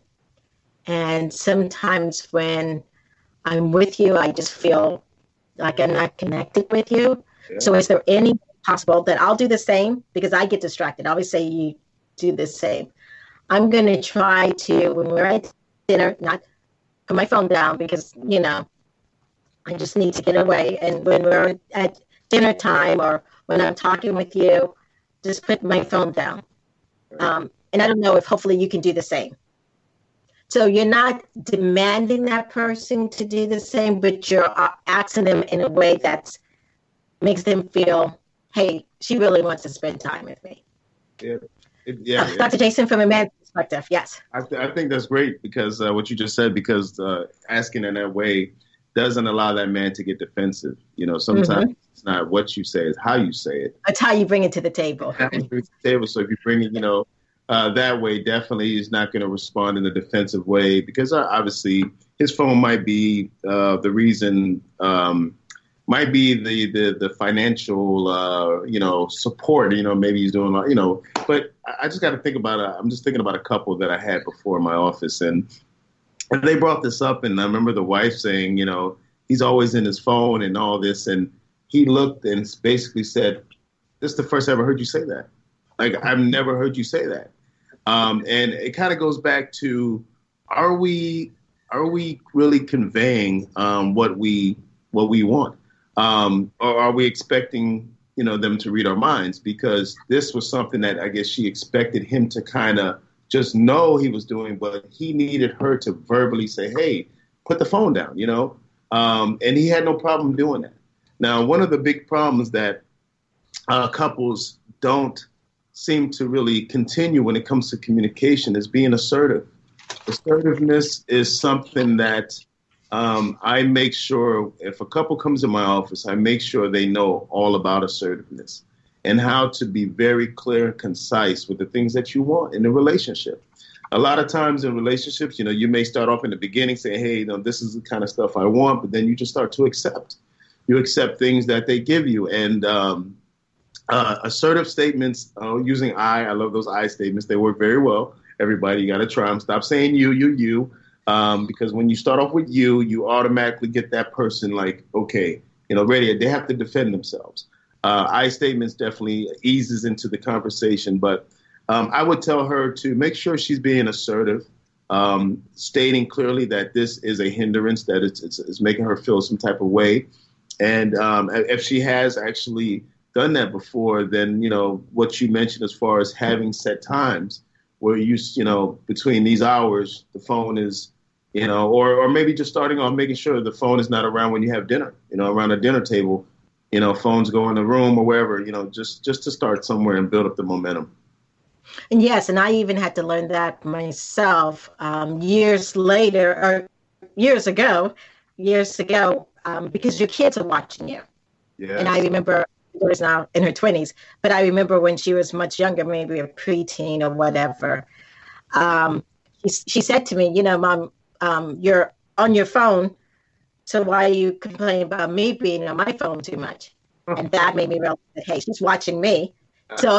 And sometimes when I'm with you, I just feel like I'm not connected with you. Yeah. So is there any possible that I'll do the same? Because I get distracted. I always say you do the same. I'm going to try to, when we're at dinner, not put my phone down because, you know, I just need to get away. And when we're at dinner time or when I'm talking with you, just put my phone down. Um, and I don't know if hopefully you can do the same. So you're not demanding that person to do the same, but you're asking them in a way that makes them feel, hey, she really wants to spend time with me. Yeah. It, yeah, uh, Doctor Jason, from a man's perspective, yes. I, th- I think that's great because uh, what you just said, because uh, asking in that way doesn't allow that man to get defensive. You know, sometimes mm-hmm. it's not what you say, it's how you say it. It's how you bring it to the table. How you bring it to the table. So if you bring it, you know, uh, that way, definitely he's not going to respond in a defensive way because uh, obviously his phone might be uh, the reason, um, might be the, the, the financial, uh, you know, support, you know, maybe he's doing, you know, but I just got to think about, a, I'm just thinking about a couple that I had before in my office and, and they brought this up. And I remember the wife saying, you know, he's always in his phone and all this. And he looked and basically said, this is the first I ever heard you say that. Like, I've never heard you say that. Um, and it kind of goes back to, are we, are we really conveying um, what we, what we want? Um, or are we expecting, you know, them to read our minds? Because this was something that I guess she expected him to kind of just know he was doing, but he needed her to verbally say, hey, put the phone down, you know? Um, and he had no problem doing that. Now, one of the big problems that uh, couples don't seem to really continue when it comes to communication is being assertive. Assertiveness is something that Um, I make sure if a couple comes in my office, I make sure they know all about assertiveness and how to be very clear and concise with the things that you want in a relationship. A lot of times in relationships, you know, you may start off in the beginning saying, hey, you know, this is the kind of stuff I want, but then you just start to accept. You accept things that they give you. And um, uh, assertive statements, uh, using I, I love those I statements. They work very well. Everybody, you got to try them. Stop saying you, you, you. Um, because when you start off with you, you automatically get that person like, okay, you know, ready. They have to defend themselves. Uh, I statements definitely eases into the conversation, but um, I would tell her to make sure she's being assertive. um, stating clearly that this is a hindrance, that it's, it's, it's making her feel some type of way. And um, if she has actually done that before, then, you know, what you mentioned as far as having set times where you, you know, between these hours, the phone is, you know, or, or maybe just starting off making sure the phone is not around when you have dinner, you know, around a dinner table, you know, phones go in the room or wherever, you know, just, just to start somewhere and build up the momentum. And yes, and I even had to learn that myself um, years later, or years ago, years ago, um, because your kids are watching you. Yes. And I remember, she is now in her twenties, but I remember when she was much younger, maybe a preteen or whatever. Um, she, she said to me, you know, Mom, um, you're on your phone, so why are you complaining about me being on my phone too much? And that made me realize that, hey, she's watching me. So,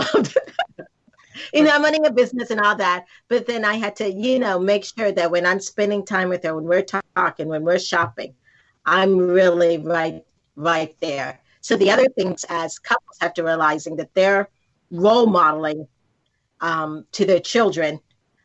you know, I'm running a business and all that. But then I had to, you know, make sure that when I'm spending time with her, when we're talking, when we're shopping, I'm really right, right there. So the other things as couples have to realizing that they're role modeling um, to their children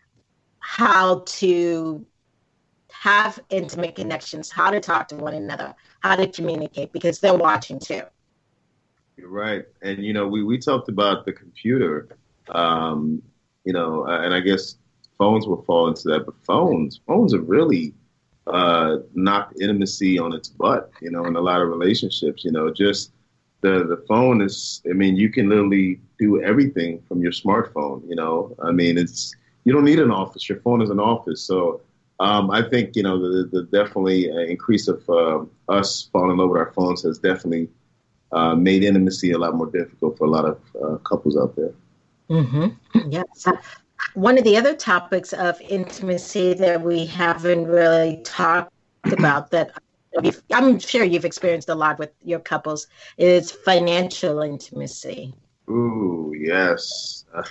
how to have intimate connections, how to talk to one another, how to communicate, because they're watching too. You're right. And, you know, we, we talked about the computer, um, you know, and I guess phones will fall into that, but phones, phones have really uh, knocked intimacy on its butt, you know, in a lot of relationships, you know, just the, the phone is, I mean, you can literally do everything from your smartphone, you know, I mean, it's, you don't need an office. Your phone is an office. So um, I think, you know, the, the definitely uh, increase of uh, us falling in love with our phones has definitely uh, made intimacy a lot more difficult for a lot of uh, couples out there. Mm-hmm. Yes. One of the other topics of intimacy that we haven't really talked about that I'm sure you've experienced a lot with your couples is financial intimacy. Ooh, yes. uh,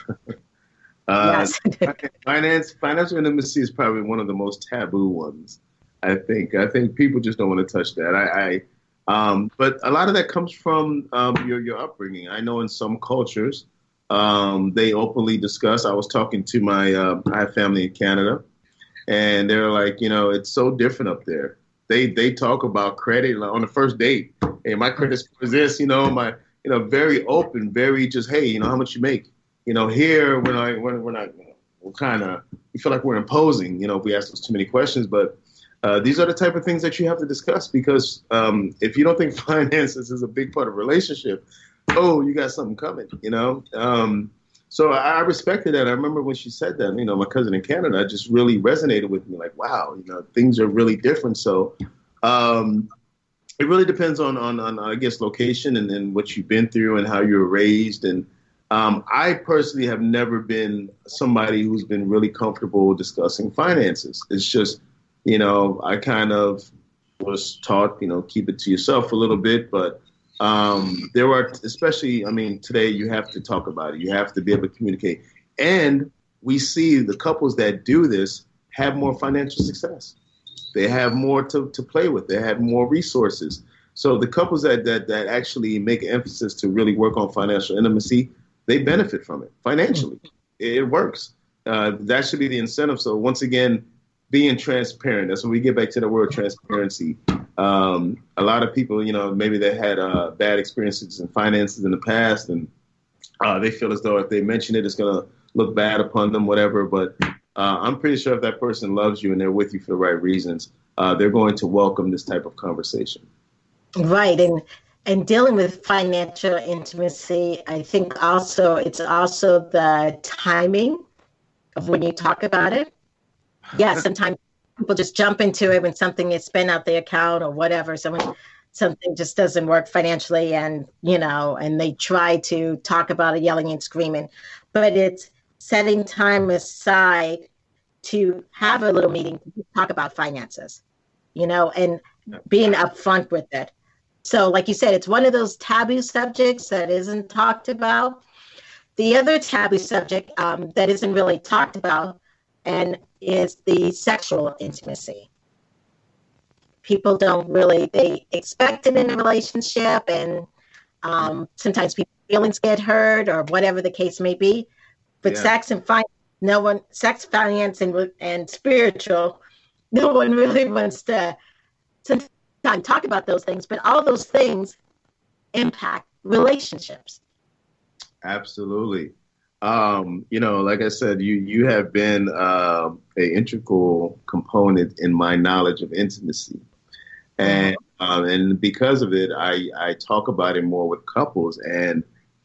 yes. finance, financial intimacy is probably one of the most taboo ones. I think. I think people just don't want to touch that. I, I um, but a lot of that comes from um, your your upbringing. I know in some cultures, um, they openly discuss. I was talking to my uh, I have family in Canada, and they're like, you know, it's so different up there. They they talk about credit like on the first date. Hey, my credit score is this. You know, my you know very open, very just hey, you know how much you make. You know, here when I when we're not, we're kind of we feel like we're imposing. You know, if we ask those too many questions, but uh, these are the type of things that you have to discuss because um, if you don't think finances is a big part of a relationship, oh, you got something coming. You know. Um, So I respected that. I remember when she said that, you know, my cousin in Canada just really resonated with me like, wow, you know, things are really different. So um, it really depends on, on, on, I guess, location and then what you've been through and how you were raised. And um, I personally have never been somebody who's been really comfortable discussing finances. It's just, you know, I kind of was taught, you know, keep it to yourself a little bit, but Um, there are, especially, I mean, today you have to talk about it. You have to be able to communicate. And we see the couples that do this have more financial success. They have more to, to play with. They have more resources. So the couples that, that, that actually make an emphasis to really work on financial intimacy, they benefit from it financially. It, it works. Uh, that should be the incentive. So once again, being transparent. That's when we get back to the word transparency. Um, a lot of people, you know, maybe they had uh, bad experiences in finances in the past, and uh, they feel as though if they mention it, it's going to look bad upon them, whatever. But uh, I'm pretty sure if that person loves you and they're with you for the right reasons, uh, they're going to welcome this type of conversation. Right. And and dealing with financial intimacy, I think also it's also the timing of when you talk about it. Yeah, sometimes people just jump into it when something is spent out the account or whatever. So when something just doesn't work financially and, you know, and they try to talk about it, yelling and screaming. But it's setting time aside to have a little meeting to talk about finances, you know, and being upfront with it. So like you said, it's one of those taboo subjects that isn't talked about. The other taboo subject um, that isn't really talked about and is the sexual intimacy. People don't really, they expect it in a relationship and um, sometimes people's feelings get hurt or whatever the case may be. But yeah. Sex and finance no one, sex, finance, and and spiritual, no one really wants to sometimes talk about those things, but all those things impact relationships. Absolutely. Um, you know, like I said, you you have been uh, a integral component in my knowledge of intimacy, and um, and because of it, I I talk about it more with couples, and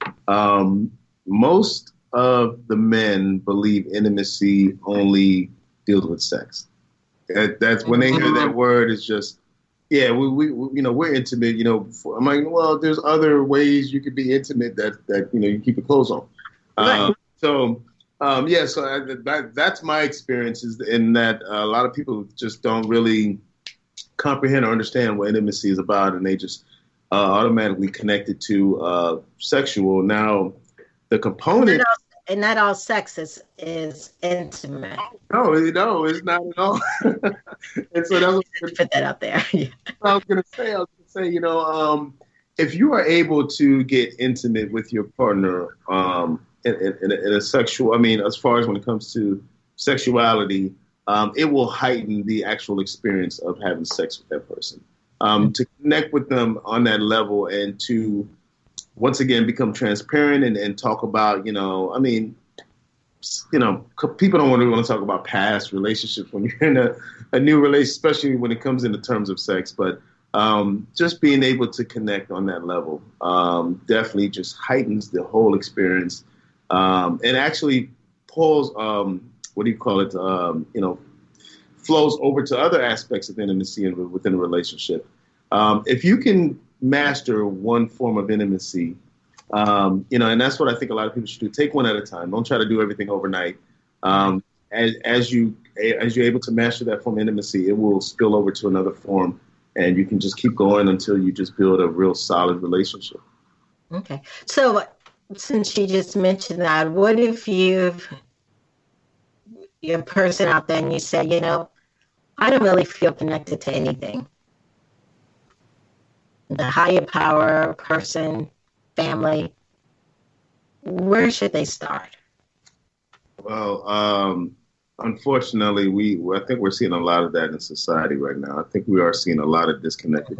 um, most of the men believe intimacy only deals with sex. That, that's when they hear that word, it's just, yeah, we, we, we you know, we're intimate, you know. Before. I'm like, well, there's other ways you could be intimate that, that you know, you keep your clothes on. Right. Um, so, um, yeah, so I, that, that's my experience is in that uh, a lot of people just don't really comprehend or understand what intimacy is about, and they just uh, automatically connect it to uh, sexual. Now, the component... And not all sex is, is intimate. No, no, it's not at all. And so that's what, put that out there. Yeah. I was going to say. I was going to say, you know, um, if you are able to get intimate with your partner um, in, in, in a sexual, I mean, as far as when it comes to sexuality, um, it will heighten the actual experience of having sex with that person. Um, mm-hmm. To connect with them on that level and to once again, become transparent and, and talk about, you know, I mean, you know, people don't really want to talk about past relationships when you're in a, a new relationship, especially when it comes into terms of sex. But um, just being able to connect on that level um, definitely just heightens the whole experience um, and actually pulls, um, what do you call it, um, you know, flows over to other aspects of intimacy within a relationship. Um, if you can master one form of intimacy, um, you know, and that's what I think a lot of people should do. Take one at a time. Don't try to do everything overnight. Um, as, as you as you're able to master that form of intimacy, it will spill over to another form, and you can just keep going until you just build a real solid relationship. Okay. So since you just mentioned that, what if you've you're a person out there and you say, you know, I don't really feel connected to anything. The higher power, person, family, where should they start? Well, um, unfortunately, we I think we're seeing a lot of that in society right now. I think we are seeing a lot of disconnected.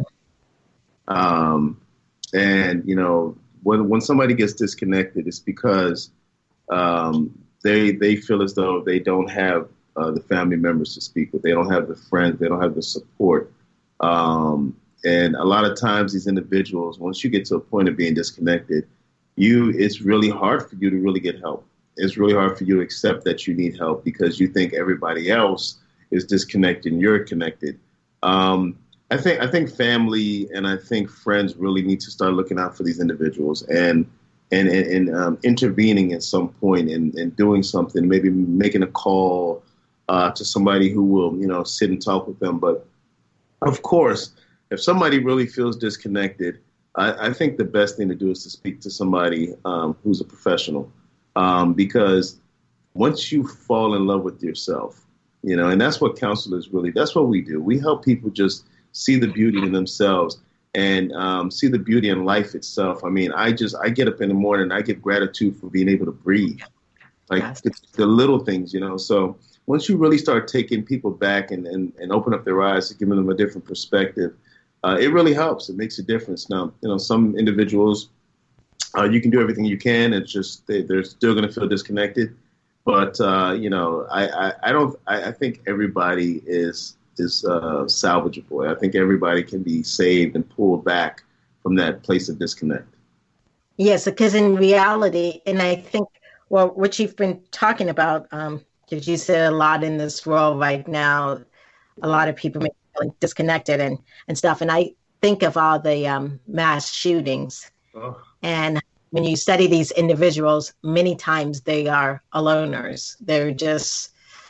Um, and, you know, when when somebody gets disconnected, it's because um, they they feel as though they don't have uh, the family members to speak with. They don't have the friends. They don't have the support. Um And a lot of times these individuals, once you get to a point of being disconnected, you it's really hard for you to really get help. It's really hard for you to accept that you need help because you think everybody else is disconnected and you're connected. Um, I think I think family and I think friends really need to start looking out for these individuals and and, and, and um, intervening at some point and, and doing something, maybe making a call uh, to somebody who will, you know, sit and talk with them. But of course, if somebody really feels disconnected, I, I think the best thing to do is to speak to somebody um, who's a professional, um, because once you fall in love with yourself, you know, and that's what counselors really, that's what we do. We help people just see the beauty in themselves and um, see the beauty in life itself. I mean, I just, I get up in the morning, I give gratitude for being able to breathe, like yes. it's the little things, you know, so once you really start taking people back and, and, and open up their eyes to giving them a different perspective, Uh, it really helps. It makes a difference. Now, you know, some individuals, uh, you can do everything you can. It's just they, they're still going to feel disconnected. But, uh, you know, I, I, I don't I, I think everybody is is uh, salvageable. I think everybody can be saved and pulled back from that place of disconnect. Yes, because in reality, and I think, well, what you've been talking about, um, because you said a lot in this world right now, a lot of people may disconnected and, and stuff. And I think of all the um, mass shootings. Oh. And when you study these individuals, many times they are aloners. They're just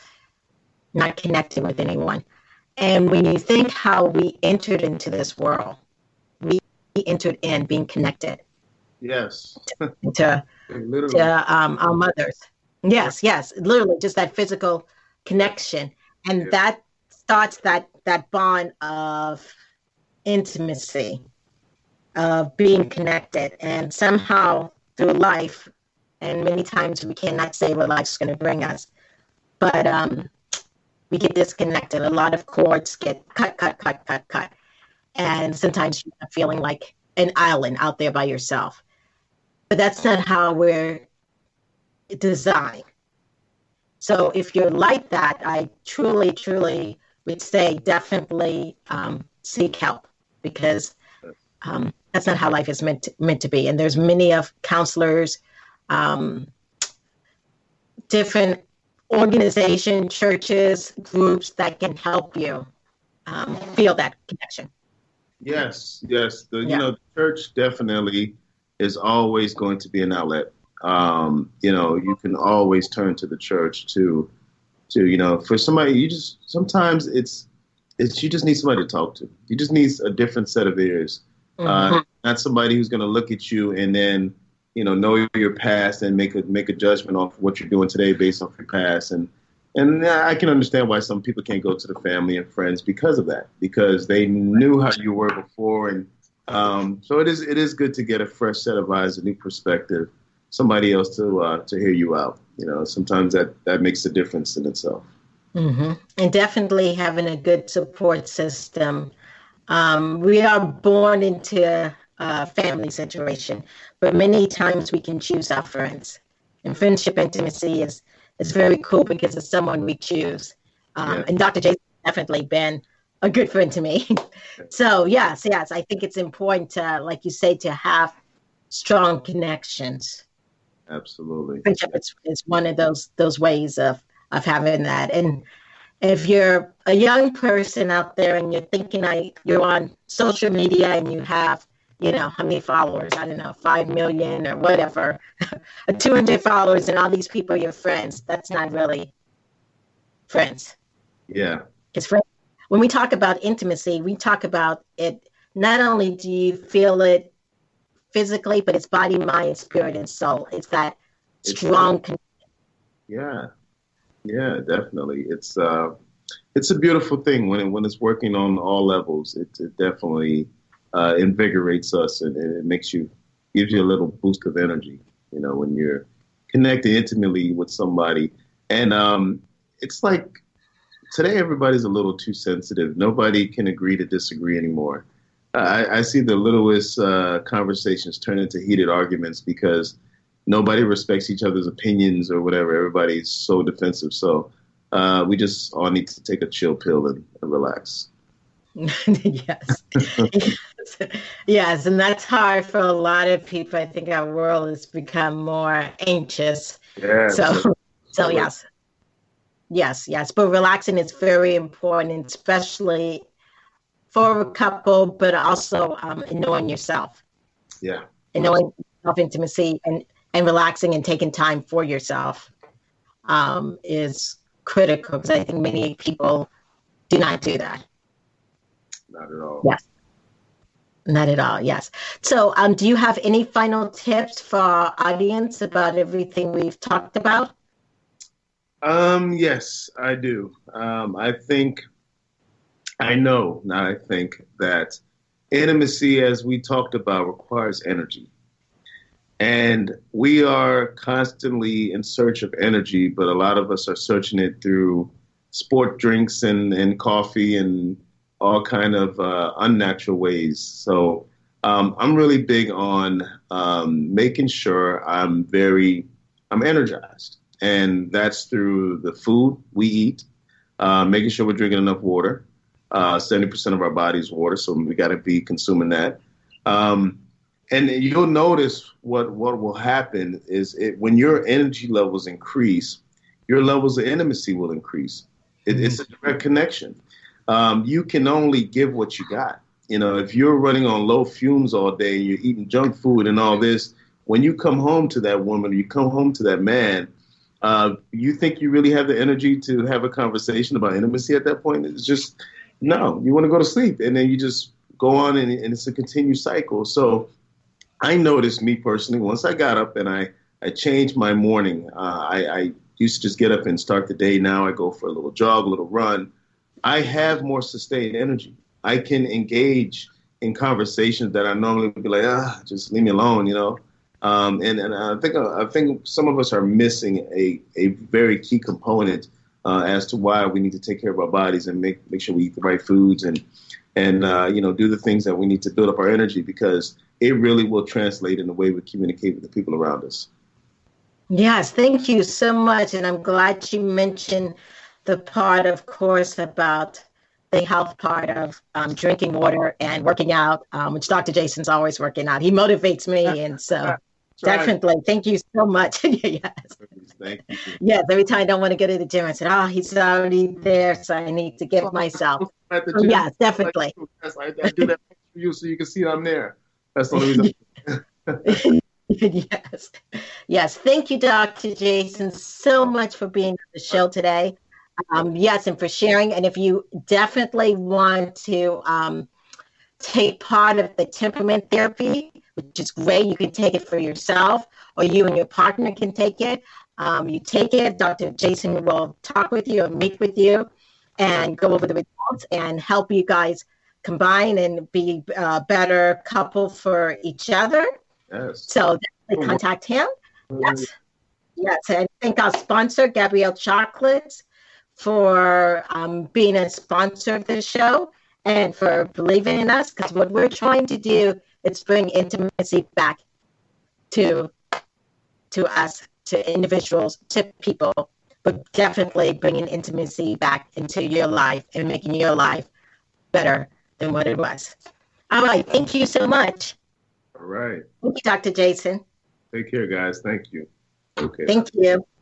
not connected with anyone. And when you think how we entered into this world, we entered in being connected. Yes. to to um, our mothers. Yes, yes. Literally just that physical connection. And yeah. that starts that that bond of intimacy, of being connected, and somehow through life, and many times we cannot say what life's going to bring us, but um, we get disconnected. A lot of cords get cut, cut, cut, cut, cut. And sometimes you're feeling like an island out there by yourself. But that's not how we're designed. So if you're like that, I truly, truly would say definitely um, seek help, because um, that's not how life is meant to, meant to be. And there's many of counselors, um, different organizations, churches, groups that can help you um, feel that connection. Yes, yes. The, Yeah. You know, the church definitely is always going to be an outlet. Um, you know, you can always turn to the church to, to you know, for somebody. You just sometimes it's it's you just need somebody to talk to. You just need a different set of ears. Mm-hmm. Uh, not somebody who's going to look at you and then you know know your past and make a make a judgment off what you're doing today based off your past. And and I can understand why some people can't go to the family and friends because of that, because they knew how you were before. And um, so it is it is good to get a fresh set of eyes, a new perspective, somebody else to uh, to hear you out. You know, sometimes that, that makes a difference in itself. Mm-hmm. And definitely having a good support system. Um, we are born into a family situation, but many times we can choose our friends. And friendship intimacy is, is very cool because it's someone we choose. Um, Yeah. And Doctor Jason has definitely been a good friend to me. So yes, yes, I think it's important to, like you say, to have strong connections. Absolutely. Friendship is, is one of those those ways of of having that. And if you're a young person out there and you're thinking I you're on social media and you have, you know, how many followers? I don't know, five million or whatever, two hundred followers, and all these people are your friends. That's not really friends. Yeah. Because friends, when we talk about intimacy, we talk about it. Not only do you feel it physically, but it's body, mind, spirit, and soul. It's that It's strong connection. Yeah. Yeah, definitely. It's uh, it's a beautiful thing when it, when it's working on all levels. It, it definitely uh, invigorates us, and, and it makes you gives you a little boost of energy. You know, when you're connected intimately with somebody, and um, it's like today everybody's a little too sensitive. Nobody can agree to disagree anymore. I, I see the littlest uh, conversations turn into heated arguments because nobody respects each other's opinions or whatever. Everybody's so defensive. So uh, we just all need to take a chill pill and, and relax. Yes. yes. Yes. And that's hard for a lot of people. I think our world has become more anxious. Yeah. So, so yes. Yes, yes. But relaxing is very important, especially for a couple, but also um, in knowing yourself. Yeah. And knowing self-intimacy and, and relaxing and taking time for yourself um, is critical, because I think many people do not do that. Not at all. Yes. Not at all, yes. So um, do you have any final tips for our audience about everything we've talked about? Um, yes, I do. Um, I think, I know, now I think that intimacy, as we talked about, requires energy. And we are constantly in search of energy, but a lot of us are searching it through sport drinks and, and coffee and all kind of uh, unnatural ways. So um, I'm really big on um, making sure I'm very, I'm energized. And that's through the food we eat, uh, making sure we're drinking enough water. Uh, seventy percent of our body is water, so we got to be consuming that. Um, and you'll notice what, what will happen is it, when your energy levels increase, your levels of intimacy will increase. It, it's a direct connection. Um, you can only give what you got. You know, if you're running on low fumes all day and you're eating junk food and all this, when you come home to that woman, or you come home to that man, uh, you think you really have the energy to have a conversation about intimacy at that point? It's just, no, you want to go to sleep. And then you just go on and, and it's a continued cycle. So I noticed, me personally, once I got up and I, I changed my morning, uh, I, I used to just get up and start the day. Now I go for a little jog, a little run. I have more sustained energy. I can engage in conversations that I normally would be like, ah, just leave me alone, you know. Um, and, and I think I think some of us are missing a, a very key component uh, as to why we need to take care of our bodies and make make sure we eat the right foods and and uh, you know, do the things that we need to build up our energy, because it really will translate in the way we communicate with the people around us. Yes, thank you so much. And I'm glad you mentioned the part, of course, about the health part of um, drinking water and working out, um, which Doctor Jason's always working out. He motivates me. And so definitely, thank you so much. Yes. Thank you. Yes, every time I don't want to go to the gym, I said, oh, he's already there, so I need to give myself. So, yes, definitely. Yes, I, I do that for you so you can see I'm there. That's the only reason. Yes. Yes. Thank you, Doctor Jason, so much for being on the show today. Um, yes, and for sharing. And if you definitely want to um, take part of the temperament therapy, which is great, you can take it for yourself, or you and your partner can take it. Um, you take it, Doctor Jason will talk with you or meet with you and go over the results and help you guys combine and be a better couple for each other. Yes. So definitely contact him. Yes. Yes. And thank our sponsor, Gabrielle Chocolates, for um, being a sponsor of the show and for believing in us, because what we're trying to do is bring intimacy back to to us, to individuals, to people, but definitely bringing intimacy back into your life and making your life better than what it was. All right. Thank you so much. All right. Thank you, Doctor Jason. Take care, guys. Thank you. Okay. Thank you.